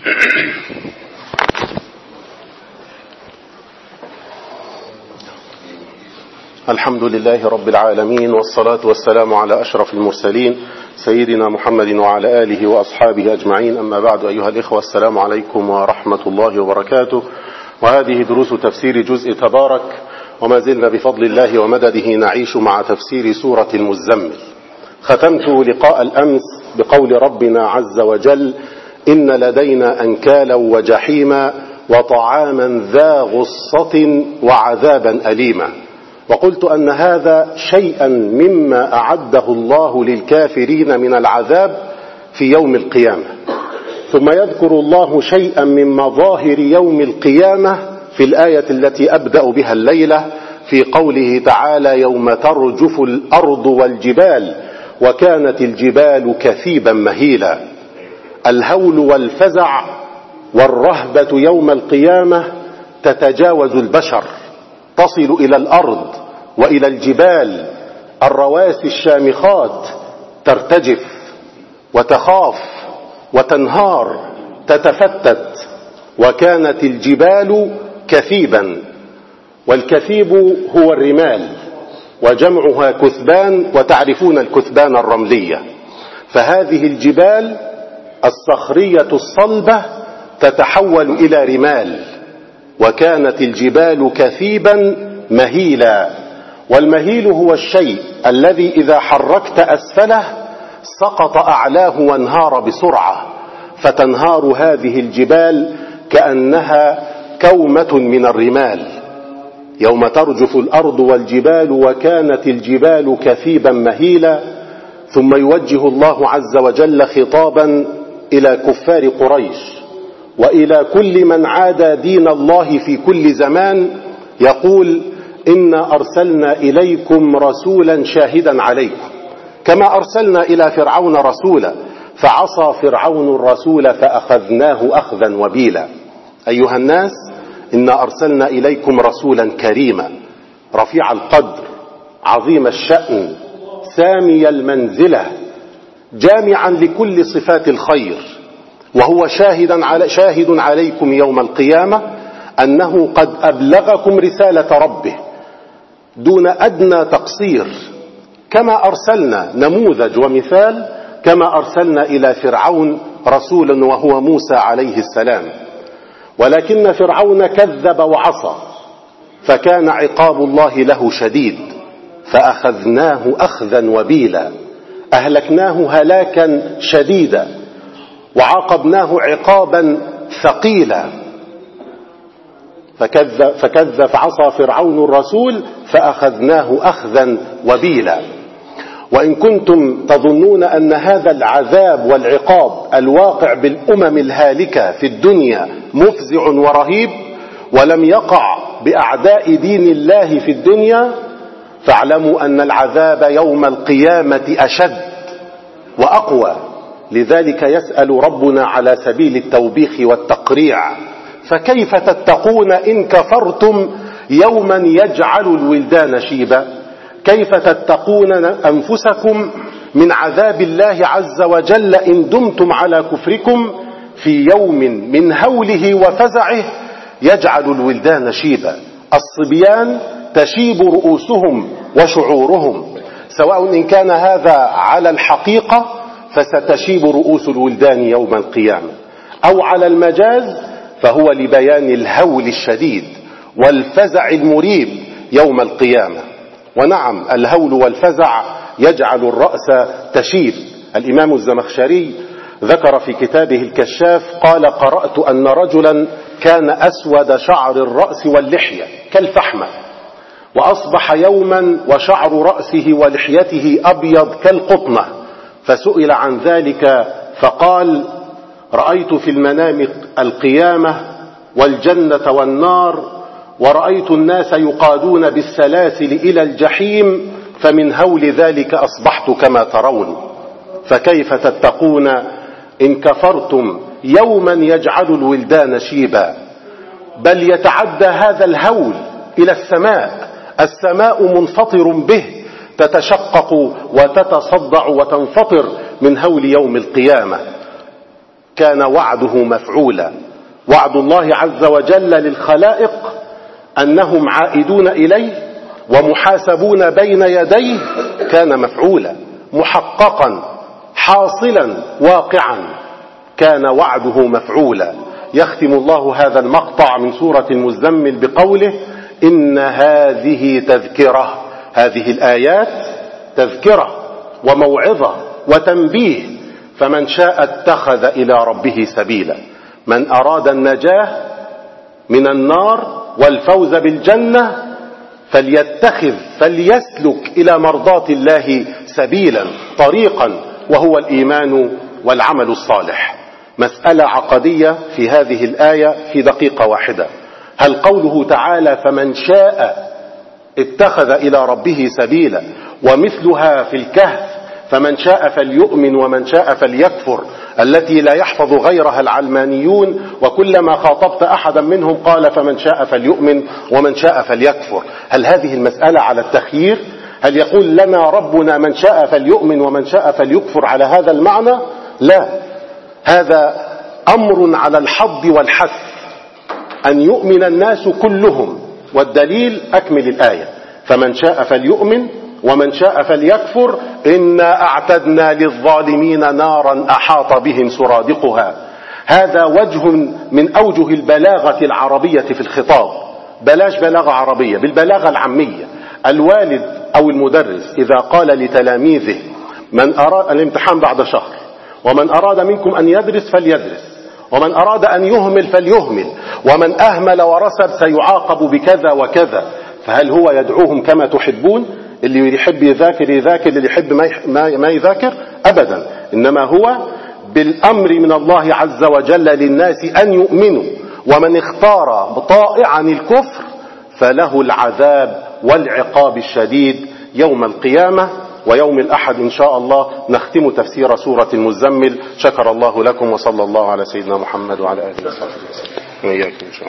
الحمد لله رب العالمين، والصلاة والسلام على أشرف المرسلين سيدنا محمد وعلى آله وأصحابه أجمعين. أما بعد، أيها الإخوة، السلام عليكم ورحمة الله وبركاته. وهذه دروس تفسير جزء تبارك، وما زلنا بفضل الله ومدده نعيش مع تفسير سورة المزمل. ختمت لقاء الأمس بقول ربنا عز وجل: إن لدينا أنكالا وجحيما وطعاما ذا غصة وعذابا أليما. وقلت أن هذا شيئا مما أعده الله للكافرين من العذاب في يوم القيامة. ثم يذكر الله شيئا من مظاهر يوم القيامة في الآية التي أبدأ بها الليلة، في قوله تعالى: يوم ترجف الأرض والجبال وكانت الجبال كثيبا مهيلا. الهول والفزع والرهبة يوم القيامة تتجاوز البشر، تصل إلى الأرض وإلى الجبال. الرواسي الشامخات ترتجف وتخاف وتنهار، تتفتت. وكانت الجبال كثيبا، والكثيب هو الرمال وجمعها كثبان، وتعرفون الكثبان الرملية. فهذه الجبال الصخرية الصلبة تتحول إلى رمال. وكانت الجبال كثيبا مهيلا. والمهيل هو الشيء الذي إذا حركت أسفله سقط أعلاه وانهار بسرعة، فتنهار هذه الجبال كأنها كومة من الرمال. يوم ترجف الأرض والجبال وكانت الجبال كثيبا مهيلا. ثم يوجه الله عز وجل خطابا إلى كفار قريش وإلى كل من عادى دين الله في كل زمان، يقول: إنا أرسلنا إليكم رسولا شاهدا عليكم كما أرسلنا إلى فرعون رسولا فعصى فرعون الرسول فأخذناه أخذا وبيلا. أيها الناس، إنا أرسلنا إليكم رسولا كريما رفيع القدر عظيم الشأن سامي المنزلة، جامعا لكل صفات الخير، وهو شاهد عليكم يوم القيامة أنه قد أبلغكم رسالة ربه دون أدنى تقصير، كما أرسلنا نموذج ومثال، كما أرسلنا إلى فرعون رسولا وهو موسى عليه السلام. ولكن فرعون كذب وعصى، فكان عقاب الله له شديد، فأخذناه أخذا وبيلا. أهلكناه هلاكا شديدا وعاقبناه عقابا ثقيلا. فعصى فرعون الرسول فأخذناه أخذا وبيلا. وإن كنتم تظنون أن هذا العذاب والعقاب الواقع بالأمم الهالكة في الدنيا مفزع ورهيب ولم يقع بأعداء دين الله في الدنيا، فاعلموا أن العذاب يوم القيامة أشد وأقوى. لذلك يسأل ربنا على سبيل التوبيخ والتقريع: فكيف تتقون إن كفرتم يوما يجعل الولدان شيبا؟ كيف تتقون أنفسكم من عذاب الله عز وجل إن دمتم على كفركم في يوم من هوله وفزعه يجعل الولدان شيبا؟ الصبيان تشيب رؤوسهم وشعورهم، سواء إن كان هذا على الحقيقة فستشيب رؤوس الولدان يوم القيامة، أو على المجاز فهو لبيان الهول الشديد والفزع المريب يوم القيامة. ونعم، الهول والفزع يجعل الرأس تشيب. الإمام الزمخشري ذكر في كتابه الكشاف قال: قرأت أن رجلا كان أسود شعر الرأس واللحية كالفحمة، وأصبح يوما وشعر رأسه ولحيته أبيض كالقطنة، فسئل عن ذلك فقال: رأيت في المنام القيامة والجنة والنار، ورأيت الناس يقادون بالسلاسل إلى الجحيم، فمن هول ذلك أصبحت كما ترون. فكيف تتقون إن كفرتم يوما يجعل الولدان شيبا؟ بل يتعدى هذا الهول إلى السماء. السماء منفطر به، تتشقق وتتصدع وتنفطر من هول يوم القيامة. كان وعده مفعولا. وعد الله عز وجل للخلائق أنهم عائدون إليه ومحاسبون بين يديه كان مفعولا، محققا، حاصلا، واقعا، كان وعده مفعولا. يختم الله هذا المقطع من سورة المزمل بقوله: إن هذه تذكرة. هذه الآيات تذكرة وموعظة وتنبيه، فمن شاء اتخذ إلى ربه سبيلا. من أراد النجاة من النار والفوز بالجنة فليسلك إلى مرضاة الله سبيلا، طريقا، وهو الإيمان والعمل الصالح. مسألة عقدية في هذه الآية في دقيقة واحدة: هل قوله تعالى فمن شاء اتخذ إلى ربه سبيلا ومثلها في الكهف فمن شاء فليؤمن ومن شاء فليكفر، التي لا يحفظ غيرها العلمانيون، وكلما خاطبت أحدا منهم قال فمن شاء فليؤمن ومن شاء فليكفر، هل هذه المسألة على التخيير؟ هل يقول لنا ربنا من شاء فليؤمن ومن شاء فليكفر على هذا المعنى؟ لا، هذا أمر على الحظ والحث أن يؤمن الناس كلهم. والدليل أكمل الآية: فمن شاء فليؤمن ومن شاء فليكفر إنا أعتدنا للظالمين نارا أحاط بهم سرادقها. هذا وجه من أوجه البلاغة العربية في الخطاب. بلاش بلاغة عربية، بالبلاغة العامية. الوالد أو المدرس إذا قال لتلاميذه من أراد الامتحان بعد شهر، ومن أراد منكم أن يدرس فليدرس، ومن أراد أن يهمل فليهمل، ومن أهمل ورسب سيعاقب بكذا وكذا، فهل هو يدعوهم كما تحبون؟ اللي يحب يذاكر يذاكر، اللي يحب ما يذاكر؟ أبدا. إنما هو بالأمر من الله عز وجل للناس أن يؤمنوا، ومن اختار طائعا الكفر فله العذاب والعقاب الشديد يوم القيامة. ويوم الأحد إن شاء الله نختم تفسير سورة المزمل. شكر الله لكم، وصلى الله على سيدنا محمد وعلى آله وصحبه وسلم.